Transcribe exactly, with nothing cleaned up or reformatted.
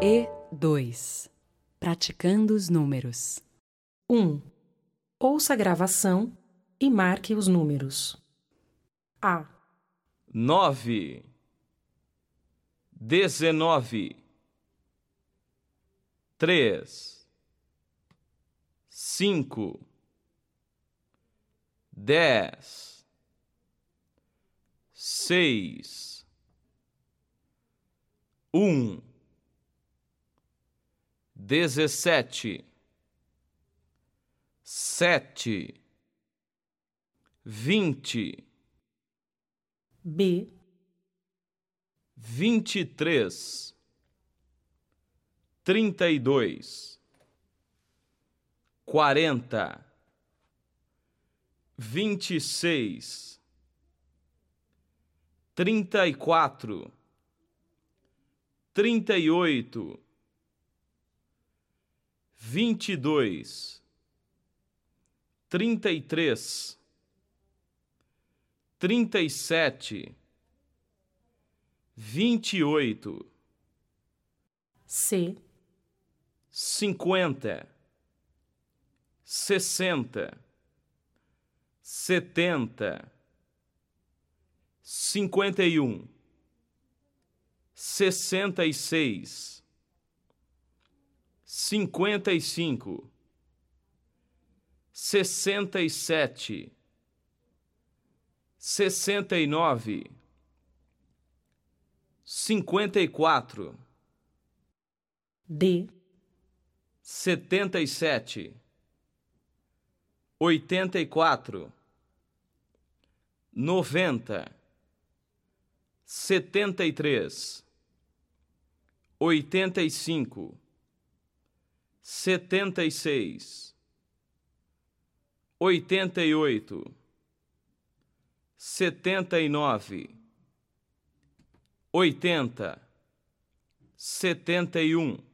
E dois. Praticando os números. um. Ouça a gravação e marque os números. A. nove, dezenove, três, cinco, dez, seis, um, dezessete, sete, vinte, B. vinte e três, trinta e dois, quarenta, vinte e seis, trinta e quatro, trinta e oito, vinte e dois, trinta e três, trinta e sete, vinte e oito, C. cinquenta, sessenta, setenta, cinquenta e um, sessenta e seis, cinquenta e cinco, sessenta e sete, sessenta e nove, cinquenta e quatro, D. setenta e sete, oitenta e quatro, noventa, setenta e três, oitenta e cinco, setenta e seis, oitenta e oito, setenta e nove, oitenta, setenta e um.